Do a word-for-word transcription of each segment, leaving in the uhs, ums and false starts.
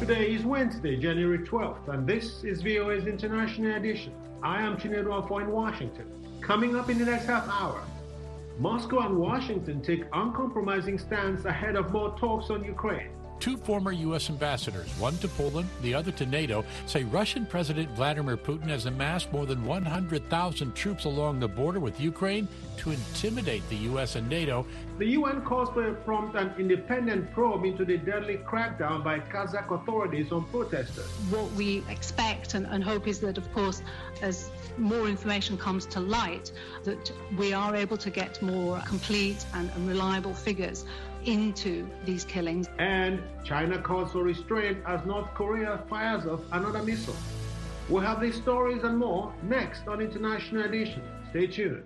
Today is Wednesday, January twelfth, and this is V O A's International Edition. I am Chinedu Afo in Washington. Coming up in the next half hour, Moscow and Washington take uncompromising stance ahead of more talks on Ukraine. Two former U S ambassadors, one to Poland, the other to NATO, say Russian President Vladimir Putin has amassed more than one hundred thousand troops along the border with Ukraine to intimidate the U S and NATO. The U N calls for a prompt and independent probe into the deadly crackdown by Kazakh authorities on protesters. What we expect and, and hope is that, of course, as more information comes to light, that we are able to get more complete and, and reliable figures into these killings. And China calls for restraint as North Korea fires off another missile. We'll have these stories and more next on International Edition. Stay tuned.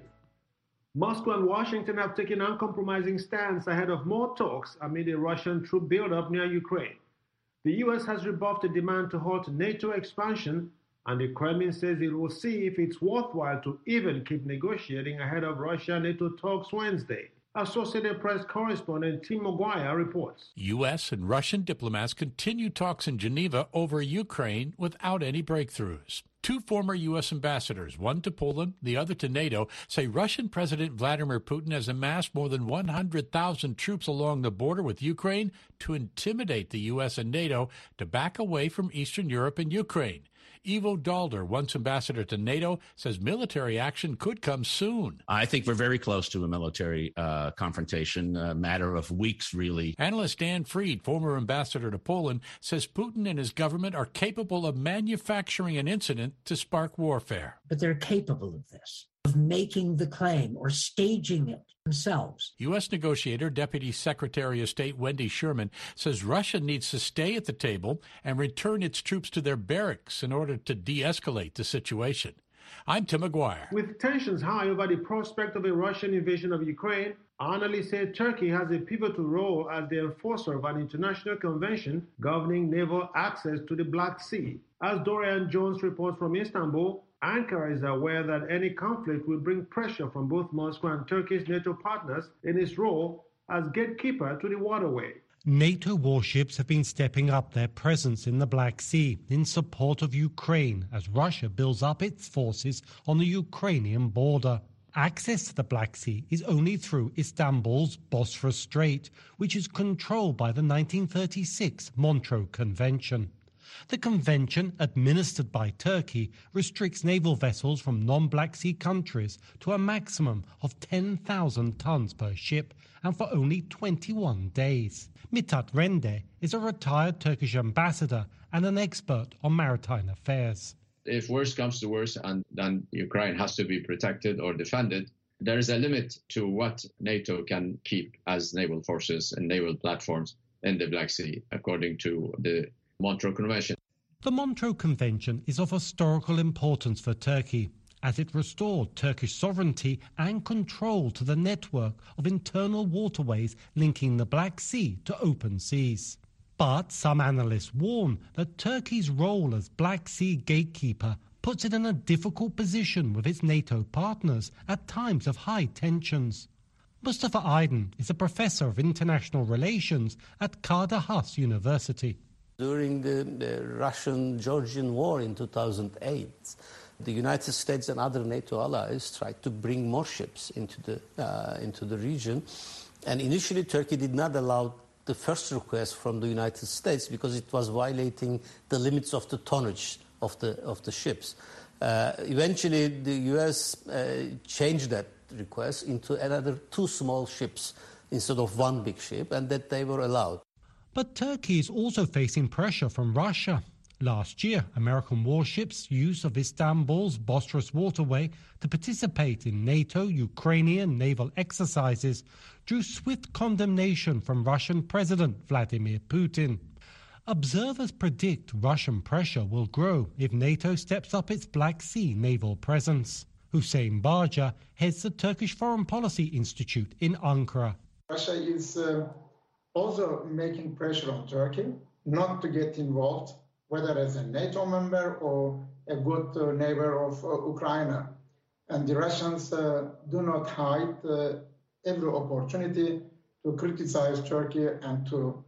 Moscow and Washington have taken uncompromising stance ahead of more talks amid a Russian troop buildup near Ukraine. The U S has rebuffed a demand to halt NATO expansion, and the Kremlin says it will see if it's worthwhile to even keep negotiating ahead of Russia-NATO talks Wednesday. Associated Press correspondent Tim McGuire reports. U S and Russian diplomats continue talks in Geneva over Ukraine without any breakthroughs. Two former U S ambassadors, one to Poland, the other to NATO, say Russian President Vladimir Putin has amassed more than one hundred thousand troops along the border with Ukraine to intimidate the U S and NATO to back away from Eastern Europe and Ukraine. Ivo Dalder, once ambassador to NATO, says military action could come soon. I think we're very close to a military uh, confrontation, a matter of weeks, really. Analyst Dan Fried, former ambassador to Poland, says Putin and his government are capable of manufacturing an incident to spark warfare. But they're capable of this, of making the claim or staging it themselves. U S negotiator, Deputy Secretary of State Wendy Sherman, says Russia needs to stay at the table and return its troops to their barracks in order to de-escalate the situation. I'm Tim McGuire. With tensions high over the prospect of a Russian invasion of Ukraine, analysts say Turkey has a pivotal role as the enforcer of an international convention governing naval access to the Black Sea. As Dorian Jones reports from Istanbul, Ankara is aware that any conflict will bring pressure from both Moscow and Turkey's NATO partners in its role as gatekeeper to the waterway. NATO warships have been stepping up their presence in the Black Sea in support of Ukraine as Russia builds up its forces on the Ukrainian border. Access to the Black Sea is only through Istanbul's Bosphorus Strait, which is controlled by the nineteen thirty-six Montreux Convention. The convention, administered by Turkey, restricts naval vessels from non-Black Sea countries to a maximum of ten thousand tons per ship and for only twenty-one days. Mithat Rende is a retired Turkish ambassador and an expert on maritime affairs. If worse comes to worse and then Ukraine has to be protected or defended, there is a limit to what NATO can keep as naval forces and naval platforms in the Black Sea, according to the Montreux Convention. The Montreux Convention is of historical importance for Turkey, as it restored Turkish sovereignty and control to the network of internal waterways linking the Black Sea to open seas. But some analysts warn that Turkey's role as Black Sea gatekeeper puts it in a difficult position with its NATO partners at times of high tensions. Mustafa Aydin is a professor of international relations at Kadir Has University. During the, the Russian-Georgian War in two thousand eight, the United States and other NATO allies tried to bring more ships into the, uh, into the region. And initially, Turkey did not allow the first request from the United States because it was violating the limits of the tonnage of the, of the ships. Uh, eventually, the U S uh, changed that request into another two small ships instead of one big ship, and that they were allowed. But Turkey is also facing pressure from Russia. Last year, American warships' use of Istanbul's Bosphorus waterway to participate in NATO-Ukrainian naval exercises drew swift condemnation from Russian President Vladimir Putin. Observers predict Russian pressure will grow if NATO steps up its Black Sea naval presence. Hussein Barja heads the Turkish Foreign Policy Institute in Ankara. Russia is uh, also making pressure on Turkey not to get involved, whether as a NATO member or a good uh, neighbor of uh, Ukraine. And the Russians uh, do not hide uh, every opportunity to criticize Turkey and to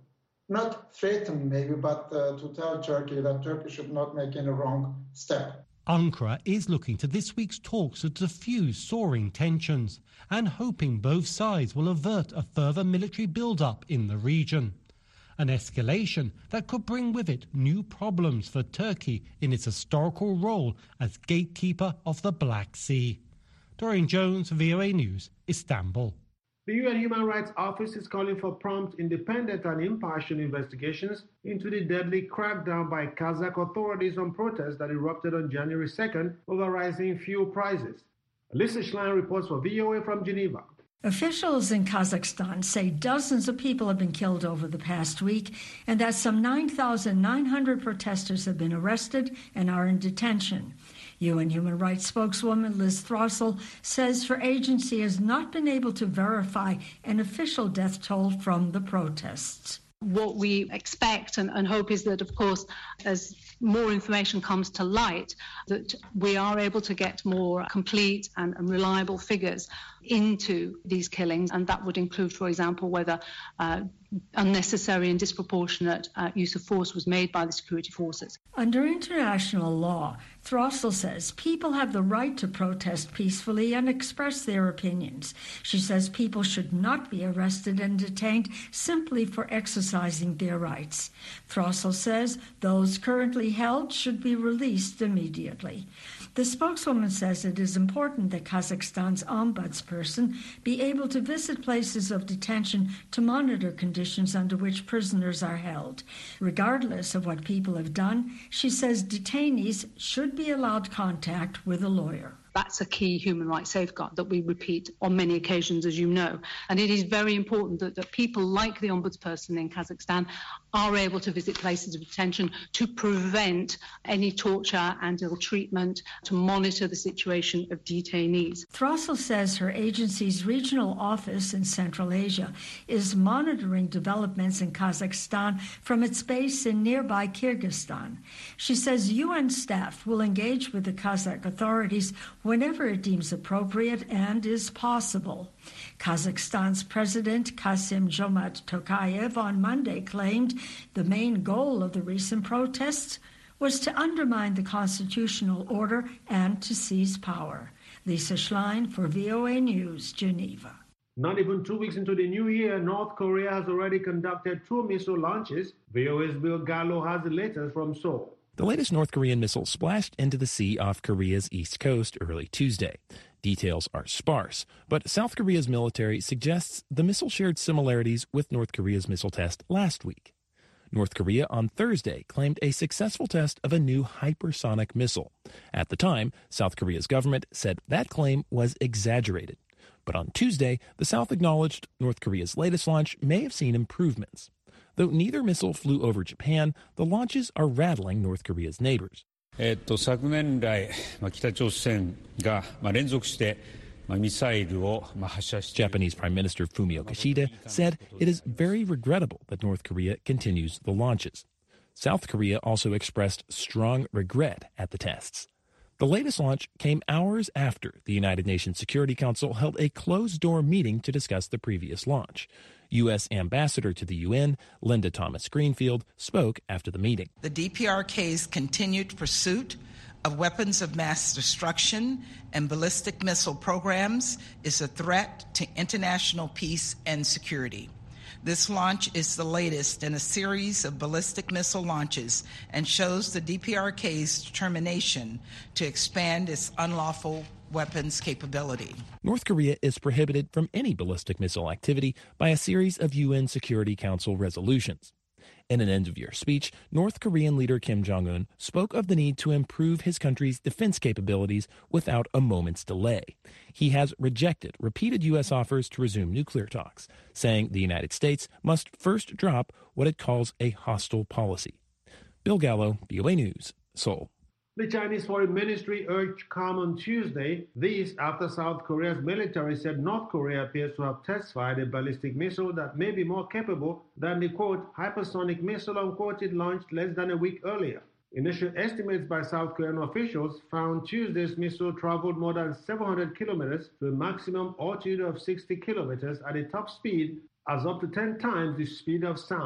not threaten maybe, but uh, to tell Turkey that Turkey should not make any wrong step. Ankara is looking to this week's talks to diffuse soaring tensions and hoping both sides will avert a further military build-up in the region. An escalation that could bring with it new problems for Turkey in its historical role as gatekeeper of the Black Sea. Dorian Jones, V O A News, Istanbul. The U N Human Rights Office is calling for prompt, independent and impartial investigations into the deadly crackdown by Kazakh authorities on protests that erupted on January second over rising fuel prices. Lisa Schlein reports for V O A from Geneva. Officials in Kazakhstan say dozens of people have been killed over the past week and that some nine thousand nine hundred protesters have been arrested and are in detention. U N Human Rights spokeswoman Liz Throssell says her agency has not been able to verify an official death toll from the protests. What we expect and, and hope is that, of course, as more information comes to light, that we are able to get more complete and, and reliable figures into these killings, and that would include, for example, whether uh, unnecessary and disproportionate uh, use of force was made by the security forces. Under international law, Throssell says people have the right to protest peacefully and express their opinions. She says people should not be arrested and detained simply for exercising their rights. Throssell says those currently held should be released immediately. The spokeswoman says it is important that Kazakhstan's ombudsperson be able to visit places of detention to monitor conditions under which prisoners are held. Regardless of what people have done, she says detainees should be allowed contact with a lawyer. That's a key human rights safeguard that we repeat on many occasions, as you know. And it is very important that, that people like the ombudsperson in Kazakhstan are able to visit places of detention to prevent any torture and ill treatment, to monitor the situation of detainees. Throssell says her agency's regional office in Central Asia is monitoring developments in Kazakhstan from its base in nearby Kyrgyzstan. She says U N staff will engage with the Kazakh authorities whenever it deems appropriate and is possible. Kazakhstan's President Kassym-Jomart Tokayev on Monday claimed the main goal of the recent protests was to undermine the constitutional order and to seize power. Lisa Schlein for V O A News, Geneva. Not even two weeks into the new year, North Korea has already conducted two missile launches. V O A's Bill Gallo has the latest from Seoul. The latest North Korean missile splashed into the sea off Korea's east coast early Tuesday. Details are sparse, but South Korea's military suggests the missile shared similarities with North Korea's missile test last week. North Korea on Thursday claimed a successful test of a new hypersonic missile. At the time, South Korea's government said that claim was exaggerated. But on Tuesday, the South acknowledged North Korea's latest launch may have seen improvements. Though neither missile flew over Japan, the launches are rattling North Korea's neighbors. えっと、昨年来、北朝鮮が連続してミサイルを発射している。 Japanese Prime Minister Fumio Kishida said it is very regrettable that North Korea continues the launches. South Korea also expressed strong regret at the tests. The latest launch came hours after the United Nations Security Council held a closed-door meeting to discuss the previous launch. U S Ambassador to the U N, Linda Thomas-Greenfield, spoke after the meeting. The D P R K's continued pursuit of weapons of mass destruction and ballistic missile programs is a threat to international peace and security. This launch is the latest in a series of ballistic missile launches and shows the D P R K's determination to expand its unlawful weapons capability. North Korea is prohibited from any ballistic missile activity by a series of U N Security Council resolutions. In an end-of-year speech, North Korean leader Kim Jong-un spoke of the need to improve his country's defense capabilities without a moment's delay. He has rejected repeated U S offers to resume nuclear talks, saying the United States must first drop what it calls a hostile policy. Bill Gallo, V O A News, Seoul. The Chinese Foreign Ministry urged calm on Tuesday, this after South Korea's military said North Korea appears to have test-fired a ballistic missile that may be more capable than the, quote, hypersonic missile, unquote, it launched less than a week earlier. Initial estimates by South Korean officials found Tuesday's missile traveled more than seven hundred kilometers to a maximum altitude of sixty kilometers at a top speed as up to ten times the speed of sound.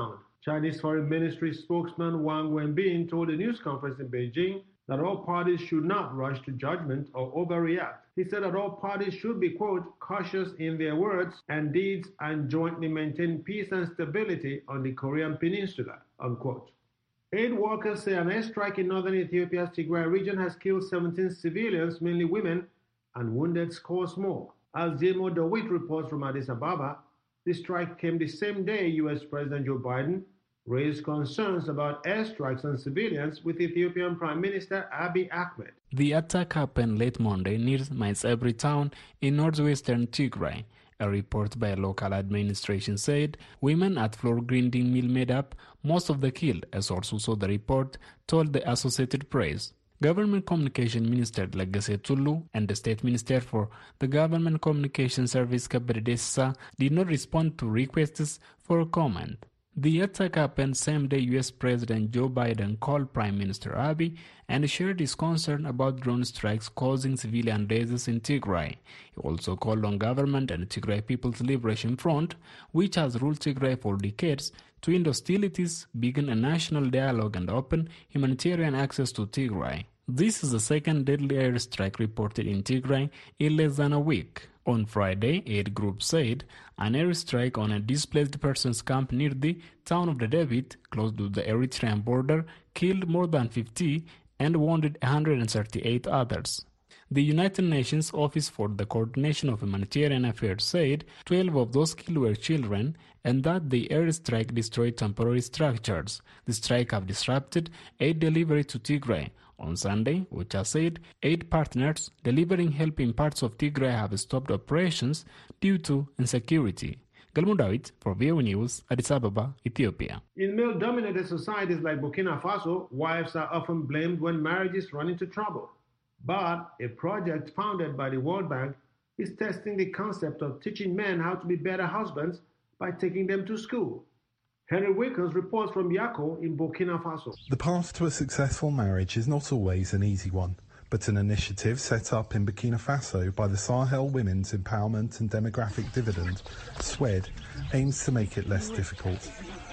Chinese Foreign Ministry spokesman Wang Wenbin told a news conference in Beijing that all parties should not rush to judgment or overreact. He said that all parties should be, quote, cautious in their words and deeds and jointly maintain peace and stability on the Korean Peninsula, unquote. Aid workers say an airstrike in northern Ethiopia's Tigray region has killed seventeen civilians, mainly women, and wounded scores more. As Zemo Dawit reports from Addis Ababa, the strike came the same day U S President Joe Biden raised concerns about airstrikes on civilians with Ethiopian Prime Minister Abiy Ahmed. The attack happened late Monday near Maizebri town in northwestern Tigray. A report by a local administration said women at floor grinding mill made up most of the killed, a source who saw the report told the Associated Press. Government Communication Minister Legacy Tulu and the State Minister for the Government Communication Service Kabir Dessa did not respond to requests for comment. The attack happened same day U S President Joe Biden called Prime Minister Abiy and shared his concern about drone strikes causing civilian deaths in Tigray. He also called on government and Tigray People's Liberation Front, which has ruled Tigray for decades, to end hostilities, begin a national dialogue and open humanitarian access to Tigray. This is the second deadly airstrike reported in Tigray in less than a week. On Friday, aid groups said an airstrike on a displaced persons camp near the town of Dedebit, close to the Eritrean border, killed more than fifty and wounded one hundred thirty-eight others. The United Nations Office for the Coordination of Humanitarian Affairs said twelve of those killed were children and that the airstrike destroyed temporary structures. The strike have disrupted aid delivery to Tigray. On Sunday, OCHA said aid partners delivering help in parts of Tigray have stopped operations due to insecurity. Galmo Dawit for V O A News, Addis Ababa, Ethiopia. In male-dominated societies like Burkina Faso, wives are often blamed when marriages run into trouble. But a project founded by the World Bank is testing the concept of teaching men how to be better husbands by taking them to school. Henry Wilkins reports from Yako in Burkina Faso. The path to a successful marriage is not always an easy one, but an initiative set up in Burkina Faso by the Sahel Women's Empowerment and Demographic Dividend, SWED, aims to make it less difficult.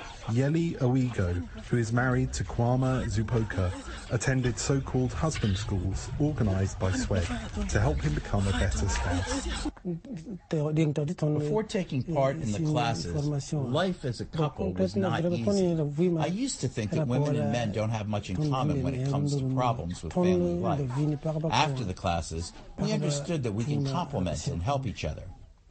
Yeli Owigo, who is married to Kwama Zupoka, attended so-called husband schools organised by SWED to help him become a better spouse. Before taking part in the classes, life as a couple was not easy. I used to think that women and men don't have much in common when it comes to problems with family life. After the classes, we understood that we can complement and help each other.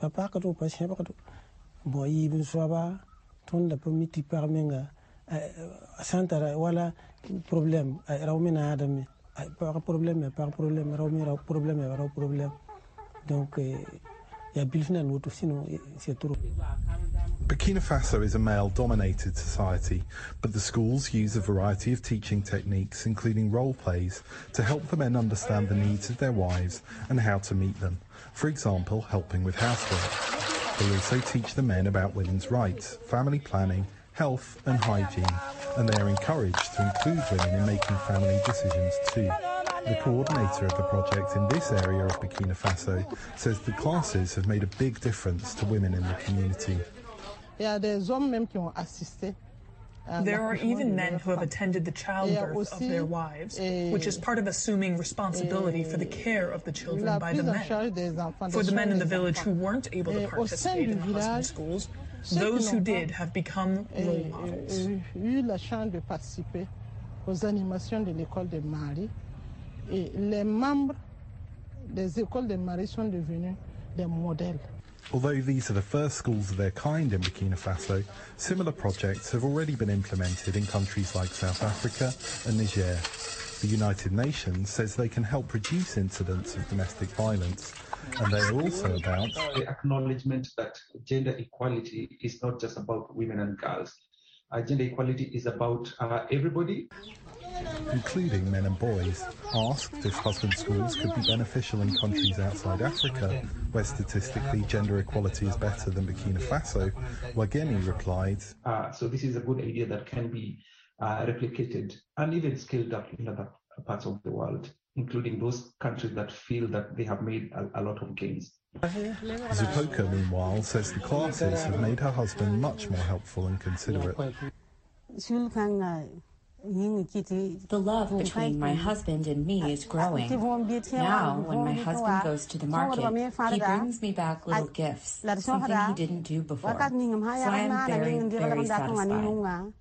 Ton da permiti parmenga santara wala problem raumina adami par problème par problème raumira problème ra problème donc ya bilfina no to sino c'est trop. Burkina Faso is a male-dominated society, but the schools use a variety of teaching techniques, including role plays, to help the men understand the needs of their wives and how to meet them. For example, helping with housework. They also teach the men about women's rights, family planning, health and hygiene, and they are encouraged to include women in making family decisions too. The coordinator of the project in this area of Burkina Faso says the classes have made a big difference to women in the community. There are even men who have attended the childbirth of their wives, which is part of assuming responsibility for the care of the children by the men. For the men in the village who weren't able to participate in husband schools, those who did have become role models. Although these are the first schools of their kind in Burkina Faso, similar projects have already been implemented in countries like South Africa and Niger. The United Nations says they can help reduce incidents of domestic violence, and they are also about the acknowledgement that gender equality is not just about women and girls. Uh, gender equality is about uh, everybody, including men and boys. Asked if husband schools could be beneficial in countries outside Africa, where statistically gender equality is better than Burkina Faso, Wageni replied, uh, so this is a good idea that can be uh, replicated and even scaled up in other parts of the world, including those countries that feel that they have made a, a lot of gains. Zupoka, meanwhile, says the classes have made her husband much more helpful and considerate. The love between my husband and me is growing. Now, when my husband goes to the market, he brings me back little gifts, something he didn't do before. So I am very, very satisfied.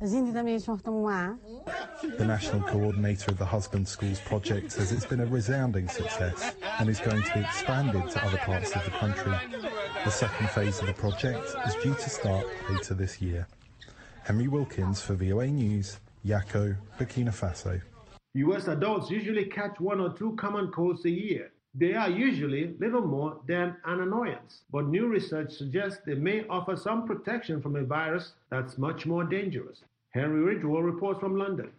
The National Coordinator of the Husband Schools project says it's been a resounding success and is going to be expanded to other parts of the country. The second phase of the project is due to start later this year. Henry Wilkins for V O A News, Yako, Burkina Faso. U S adults usually catch one or two common colds a year. They are usually little more than an annoyance, but new research suggests they may offer some protection from a virus that's much more dangerous. Henry Ridgewell reports from London.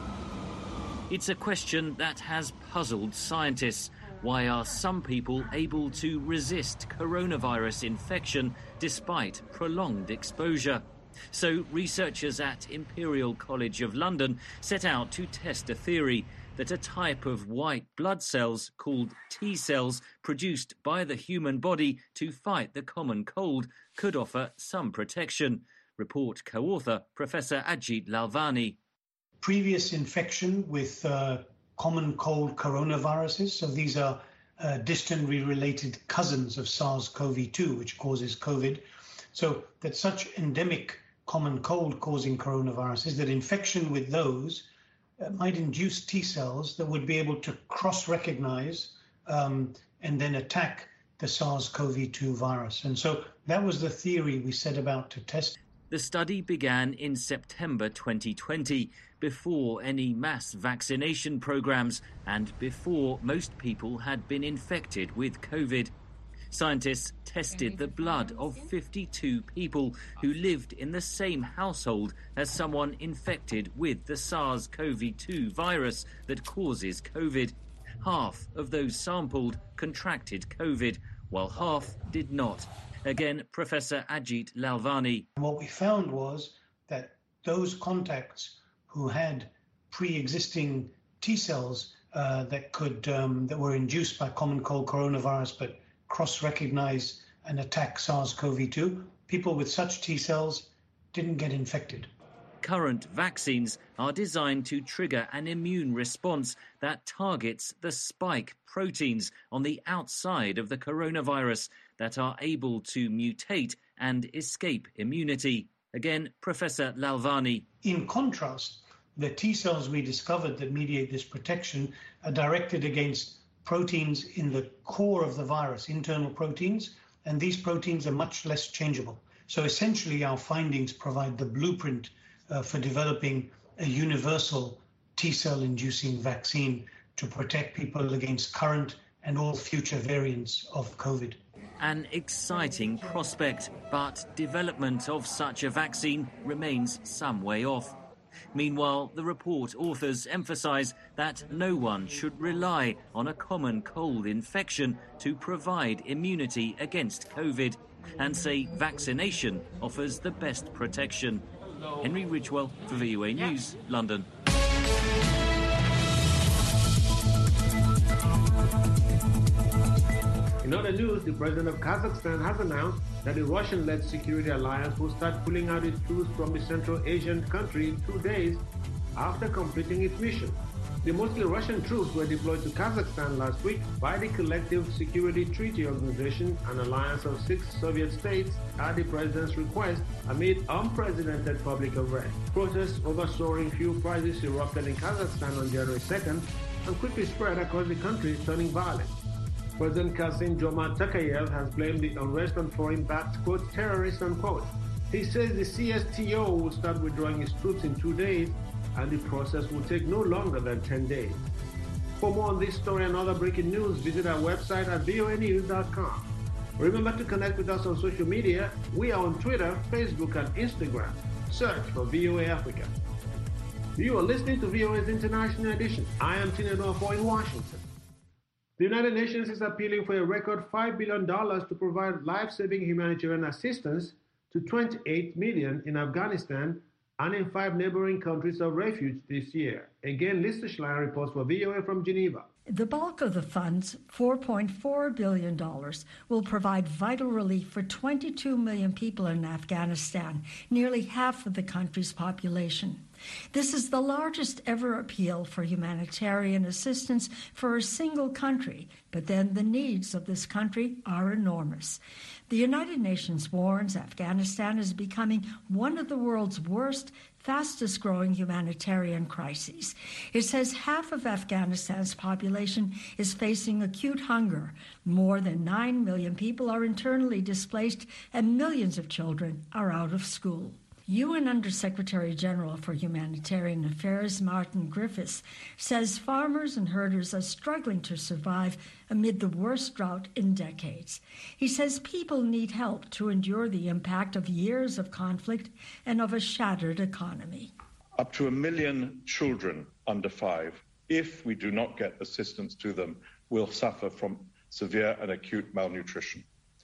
It's a question that has puzzled scientists. Why are some people able to resist coronavirus infection despite prolonged exposure? So researchers at Imperial College of London set out to test a theory that a type of white blood cells called T cells produced by the human body to fight the common cold could offer some protection. Report co-author Professor Ajit Lalvani. Previous infection with uh, common cold coronaviruses, so these are uh, distantly related cousins of SARS CoV two, which causes COVID. So that such endemic common cold causing coronaviruses, that infection with those uh, might induce T cells that would be able to cross-recognize um, and then attack the SARS CoV two virus. And so that was the theory we set about to test. The study began in September twenty twenty, before any mass vaccination programs and before most people had been infected with COVID. Scientists tested the blood of fifty-two people who lived in the same household as someone infected with the SARS CoV two virus that causes COVID. Half of those sampled contracted COVID, while half did not. Again, Professor Ajit Lalvani. What we found was that those contacts who had pre-existing T cells uh, that could um, that were induced by common cold coronavirus but cross-recognize and attack SARS CoV two, people with such T cells didn't get infected. Current vaccines are designed to trigger an immune response that targets the spike proteins on the outside of the coronavirus that are able to mutate and escape immunity. Again, Professor Lalvani. In contrast, the T cells we discovered that mediate this protection are directed against proteins in the core of the virus, internal proteins, and these proteins are much less changeable. So essentially our findings provide the blueprint uh, for developing a universal T-cell inducing vaccine to protect people against current and all future variants of COVID. An exciting prospect, but development of such a vaccine remains some way off. Meanwhile, the report authors emphasise that no one should rely on a common cold infection to provide immunity against COVID, and say vaccination offers the best protection. Henry Ridgewell for V O A News, London. In other news, the president of Kazakhstan has announced that the Russian-led security alliance will start pulling out its troops from the Central Asian country in two days after completing its mission. The mostly Russian troops were deployed to Kazakhstan last week by the Collective Security Treaty Organization, an alliance of six Soviet states, at the president's request amid unprecedented public unrest. Protests over soaring fuel prices erupted in Kazakhstan on January second and quickly spread across the country, turning violent. President Kassym-Jomart Tokayev has blamed the unrest on foreign-backed, quote, terrorists, unquote. He says the C S T O will start withdrawing its troops in two days, and the process will take no longer than ten days. For more on this story and other breaking news, visit our website at V O A news dot com. Remember to connect with us on social media. We are on Twitter, Facebook, and Instagram. Search for V O A Africa. You are listening to V O A's International Edition. I am Tina Norfolk in Washington. The United Nations is appealing for a record five billion dollars to provide life-saving humanitarian assistance to twenty-eight million in Afghanistan and in five neighboring countries of refuge this year. Again, Lisa Schlein reports for V O A from Geneva. The bulk of the funds, four point four billion dollars, will provide vital relief for twenty-two million people in Afghanistan, nearly half of the country's population. This is the largest ever appeal for humanitarian assistance for a single country, but then the needs of this country are enormous. The United Nations warns Afghanistan is becoming one of the world's worst, fastest-growing humanitarian crises. It says half of Afghanistan's population is facing acute hunger. More than nine million people are internally displaced, and millions of children are out of school. U N Undersecretary General for Humanitarian Affairs Martin Griffiths says farmers and herders are struggling to survive amid the worst drought in decades. He says people need help to endure the impact of years of conflict and of a shattered economy. Up to a million children under five, if we do not get assistance to them, will suffer from severe and acute malnutrition.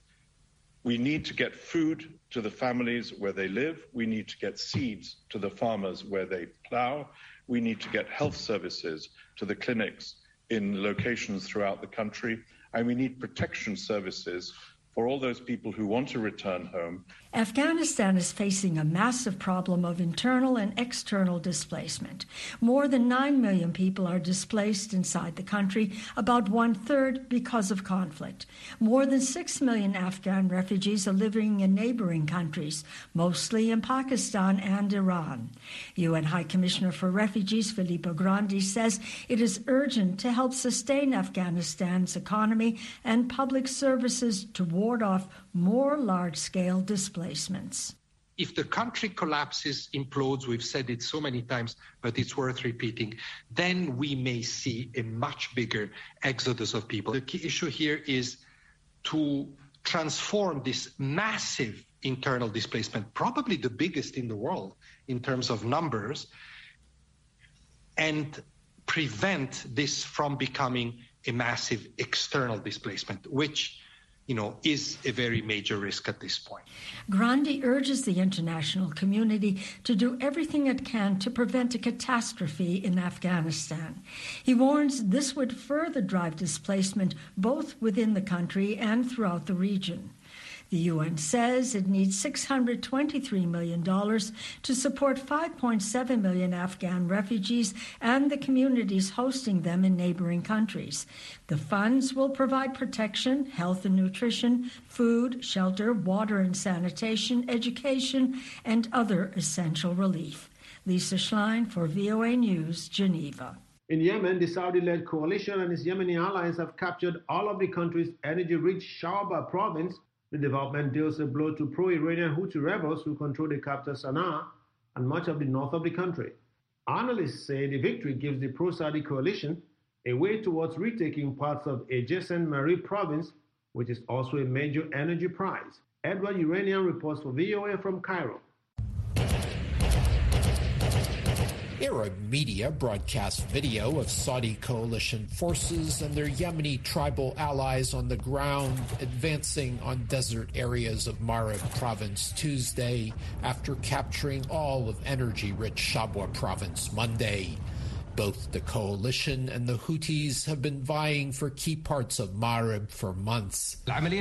We need to get food to the families where they live. We need to get seeds to the farmers where they plow. We need to get health services to the clinics in locations throughout the country. And we need protection services for all those people who want to return home. Afghanistan is facing a massive problem of internal and external displacement. More than nine million people are displaced inside the country, about one-third because of conflict. More than six million Afghan refugees are living in neighboring countries, mostly in Pakistan and Iran. U N High Commissioner for Refugees Filippo Grandi says it is urgent to help sustain Afghanistan's economy and public services to ward off more large-scale displacements. If the country collapses, implodes, we've said it so many times, but it's worth repeating, then we may see a much bigger exodus of people. The key issue here is to transform this massive internal displacement, probably the biggest in the world in terms of numbers, and prevent this from becoming a massive external displacement, which you know, is a very major risk at this point. Grandi urges the international community to do everything it can to prevent a catastrophe in Afghanistan. He warns this would further drive displacement both within the country and throughout the region. The U N says it needs six hundred twenty-three million dollars to support five point seven million Afghan refugees and the communities hosting them in neighboring countries. The funds will provide protection, health and nutrition, food, shelter, water and sanitation, education, and other essential relief. Lisa Schlein for V O A News, Geneva. In Yemen, the Saudi-led coalition and its Yemeni allies have captured all of the country's energy-rich Shawba province. The development deals a blow to pro-Iranian Houthi rebels who control the capital Sana'a and much of the north of the country. Analysts say the victory gives the pro-Saudi coalition a way towards retaking parts of adjacent Marib province, which is also a major energy prize. Edward Uranian reports for V O A from Cairo. Arab media broadcast video of Saudi coalition forces and their Yemeni tribal allies on the ground advancing on desert areas of Marib province Tuesday after capturing all of energy-rich Shabwa province Monday. Both the coalition and the Houthis have been vying for key parts of Marib for months.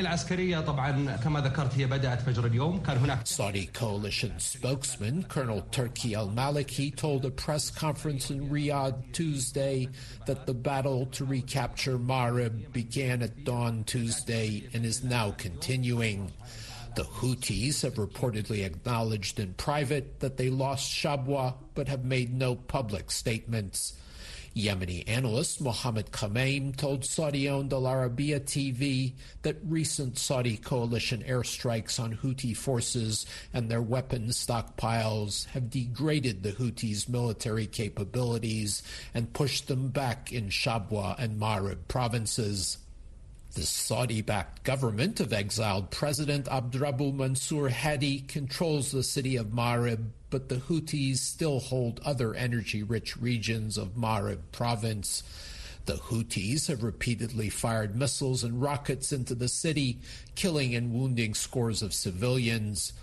Saudi coalition spokesman Colonel Turki al-Maliki told a press conference in Riyadh Tuesday that the battle to recapture Marib began at dawn Tuesday and is now continuing. The Houthis have reportedly acknowledged in private that they lost Shabwa, but have made no public statements. Yemeni analyst Mohammed Khamaim told Saudi-owned Al Arabiya T V that recent Saudi coalition airstrikes on Houthi forces and their weapons stockpiles have degraded the Houthis' military capabilities and pushed them back in Shabwa and Marib provinces. The Saudi-backed government of exiled President Abdrabbuh Mansour Hadi controls the city of Marib, but the Houthis still hold other energy-rich regions of Marib province. The Houthis have repeatedly fired missiles and rockets into the city, killing and wounding scores of civilians.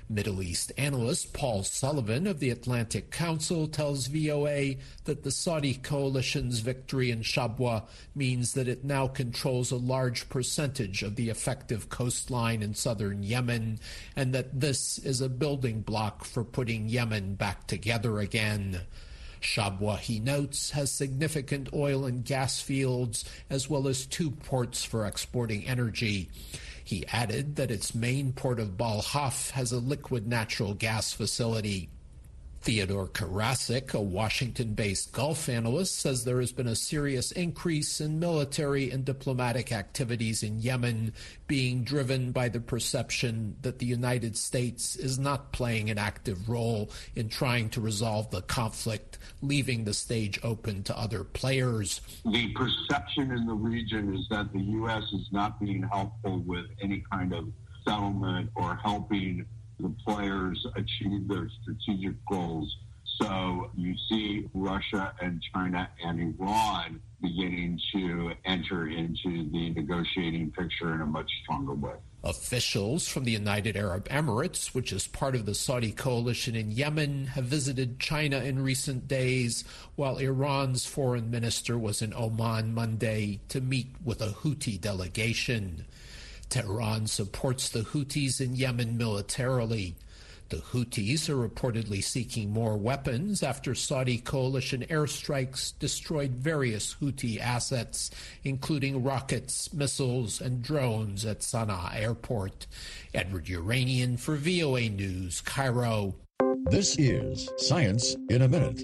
Middle East analyst Paul Sullivan of the Atlantic Council tells V O A that the Saudi coalition's victory in Shabwa means that it now controls a large percentage of the effective coastline in southern Yemen, and that this is a building block for putting Yemen back together again. Shabwa, he notes, has significant oil and gas fields as well as two ports for exporting energy. He added that its main port of Balhaf has a liquid natural gas facility. Theodore Karasik, a Washington-based Gulf analyst, says there has been a serious increase in military and diplomatic activities in Yemen, being driven by the perception that the United States is not playing an active role in trying to resolve the conflict, leaving the stage open to other players. The perception in the region is that the U S is not being helpful with any kind of settlement or helping the players achieve their strategic goals. So you see Russia and China and Iran beginning to enter into the negotiating picture in a much stronger way. Officials from the United Arab Emirates, which is part of the Saudi coalition in Yemen, have visited China in recent days, while Iran's foreign minister was in Oman Monday to meet with a Houthi delegation. Tehran supports the Houthis in Yemen militarily. The Houthis are reportedly seeking more weapons after Saudi coalition airstrikes destroyed various Houthi assets, including rockets, missiles, and drones at Sana'a airport. Edward Uranian for V O A News, Cairo. This is Science in a Minute.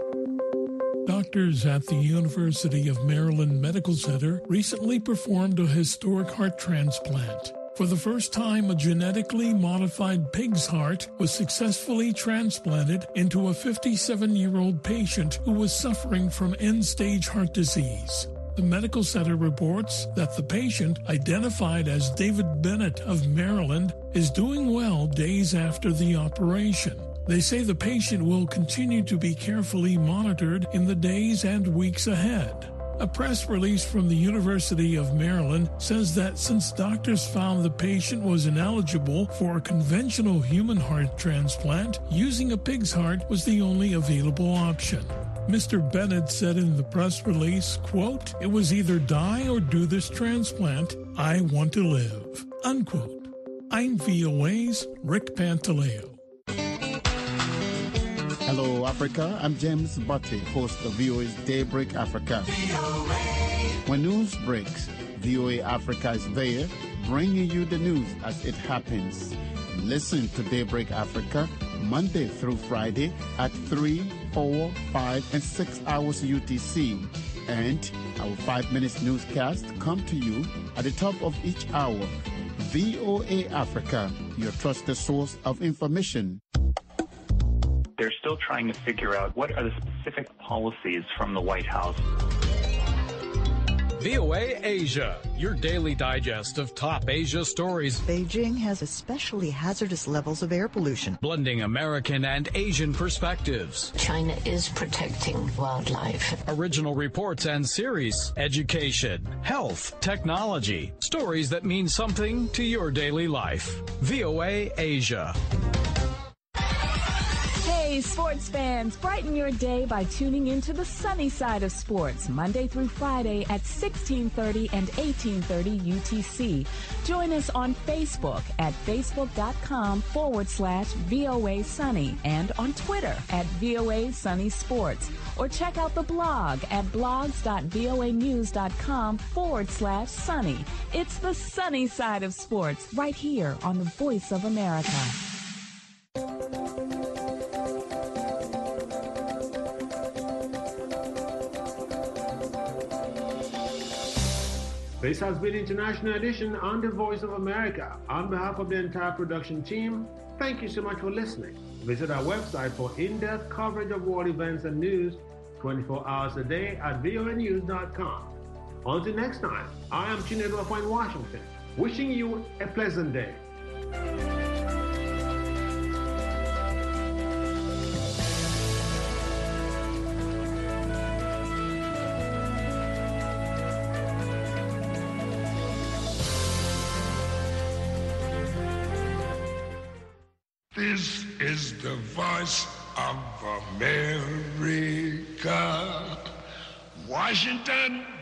Doctors at the University of Maryland Medical Center recently performed a historic heart transplant. For the first time, a genetically modified pig's heart was successfully transplanted into a fifty-seven-year-old patient who was suffering from end-stage heart disease. The medical center reports that the patient, identified as David Bennett of Maryland, is doing well days after the operation. They say the patient will continue to be carefully monitored in the days and weeks ahead. A press release from the University of Maryland says that since doctors found the patient was ineligible for a conventional human heart transplant, using a pig's heart was the only available option. Mister Bennett said in the press release, quote, "It was either die or do this transplant. I want to live," unquote. I'm V O A's Rick Pantaleo. Hello, Africa. I'm James Butte, host of V O A's Daybreak Africa. When news breaks, V O A Africa is there, bringing you the news as it happens. Listen to Daybreak Africa Monday through Friday at three, four, five, and six hours U T C. And our five minutes newscast come to you at the top of each hour. V O A Africa, your trusted source of information. They're still trying to figure out what are the specific policies from the White House. V O A Asia, your daily digest of top Asia stories. Beijing has especially hazardous levels of air pollution. Blending American and Asian perspectives. China is protecting wildlife. Original reports and series. Education, health, technology. Stories that mean something to your daily life. V O A Asia. Hey, sports fans, brighten your day by tuning into the sunny side of sports, Monday through Friday at sixteen thirty and eighteen thirty U T C. Join us on Facebook at facebook.com forward slash VOA Sunny and on Twitter at V O A Sunny Sports. Or check out the blog at blogs.voanews.com forward slash sunny. It's the sunny side of sports right here on the Voice of America. This has been International Edition on the Voice of America. On behalf of the entire production team, thank you so much for listening. Visit our website for in-depth coverage of world events and news twenty-four hours a day at V O A news dot com. Until next time, I am Chinedu Afua in Washington, wishing you a pleasant day. This is the voice of America. Washington,